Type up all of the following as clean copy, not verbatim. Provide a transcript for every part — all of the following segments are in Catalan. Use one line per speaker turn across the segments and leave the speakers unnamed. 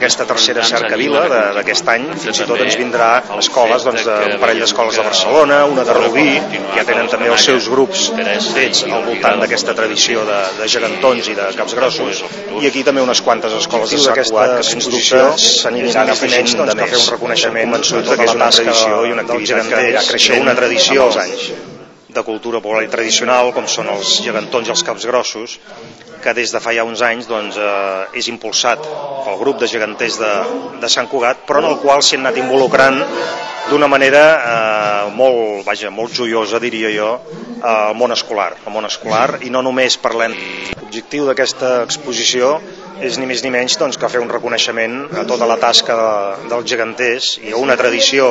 Aquesta tercera cercavila d'aquest any, fins i tot ens vindrà escoles, un parell d'escoles de Barcelona, una de Rubí, que ja tenen també els seus grups fets al voltant d'aquesta tradició de gegantons i de capgrossos, i aquí també unes quantes escoles de Sant Cugat que sens dubte s'aniran afegint de més. Un reconeixement convençuts que és una tradició i una activitat que anirà creixent una tradició amb els anys de cultura popular i tradicional, com són els gegantons i els capgrossos, que des de fa ja uns anys és impulsat pel grup de geganters de Sant Cugat, però en el qual s'hi han anat involucrant d'una manera molt joiosa, diria jo, el món escolar, i no només parlem. L'objectiu d'aquesta exposició és ni més ni menys que fer un reconeixement a tota la tasca dels geganters i a una tradició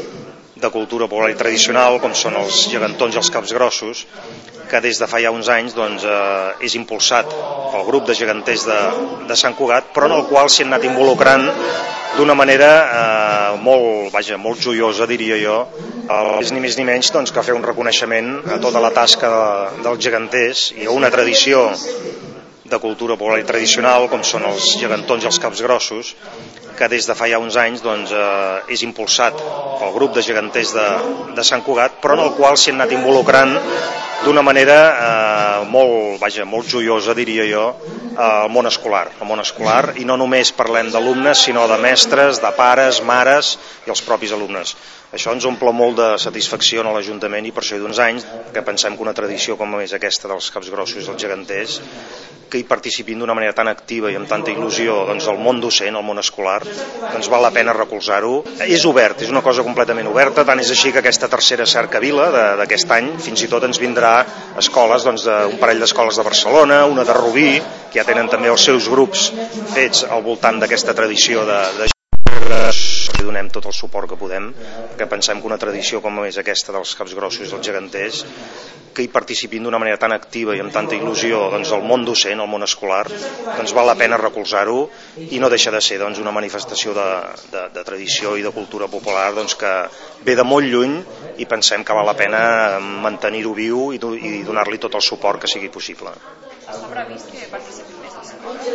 de cultura popular i tradicional, com són els gegantons i els capgrossos, que des de fa ja uns anys és impulsat pel grup de geganters de Sant Cugat, però en el qual s'hi han anat involucrant d'una manera molt joiosa, diria jo. És ni més ni menys que fer un reconeixement a tota la tasca dels geganters i a una tradició de cultura popular i tradicional, com són els gegantons i els capgrossos, que des de fa ja uns anys és impulsat pel grup de geganters de Sant Cugat, però en el qual s'hi han anat involucrant d'una manera molt joiosa, diria jo, al món escolar, i no només parlem d'alumnes, sinó de mestres, de pares, mares i els propis alumnes. Això ens omple molt de satisfacció a l'Ajuntament i per això hi d'uns anys que pensem que una tradició com és aquesta dels capgrossos i els geganters, que hi participin d'una manera tan activa i amb tanta il·lusió el món docent, el món escolar, val la pena recolzar-ho. És obert, és una cosa completament oberta, tant és així que aquesta tercera cercavila d'aquest any fins i tot ens vindrà escoles, un parell d'escoles de Barcelona, una de Rubí, que ja tenen també els seus grups fets al voltant d'aquesta tradició de li donem tot el suport que podem, perquè pensem que una tradició com és aquesta dels capgrossos i els geganters, que hi participin d'una manera tan activa i amb tanta il·lusió el món docent, el món escolar, val la pena recolzar-ho i no deixa de ser una manifestació de tradició i de cultura popular que ve de molt lluny i pensem que val la pena mantenir-ho viu i donar-li tot el suport que sigui possible.
Està previst que participin més escoles?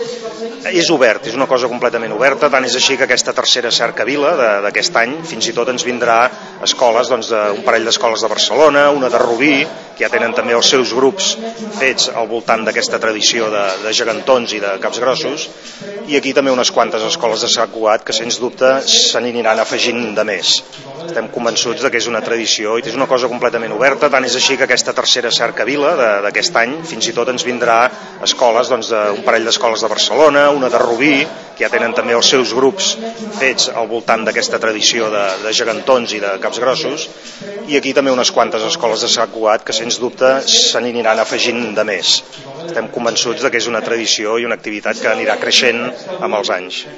És obert, és una cosa completament oberta, tant és així que aquesta tercera cercavila d'aquest any fins i tot ens vindrà escoles, un parell d'escoles de Barcelona, una de Rubí, que ja tenen també els seus grups fets al voltant d'aquesta tradició de gegantons i de capgrossos, i aquí també unes quantes escoles de Sant Cugat que sens dubte se n'aniran afegint de més. Estem convençuts que és una tradició i és una cosa completament oberta, tant és així que aquesta tercera cercavila d'aquest any fins i tot ens vindrà escoles, un parell d'escoles de Barcelona, una de Rubí, que ja tenen també els seus grups fets al voltant d'aquesta tradició de gegantons i de capgrossos, i aquí també unes quantes escoles de Sant Cugat que sens dubte se n'aniran afegint de més. Estem convençuts que és una tradició i una activitat que anirà creixent amb els anys.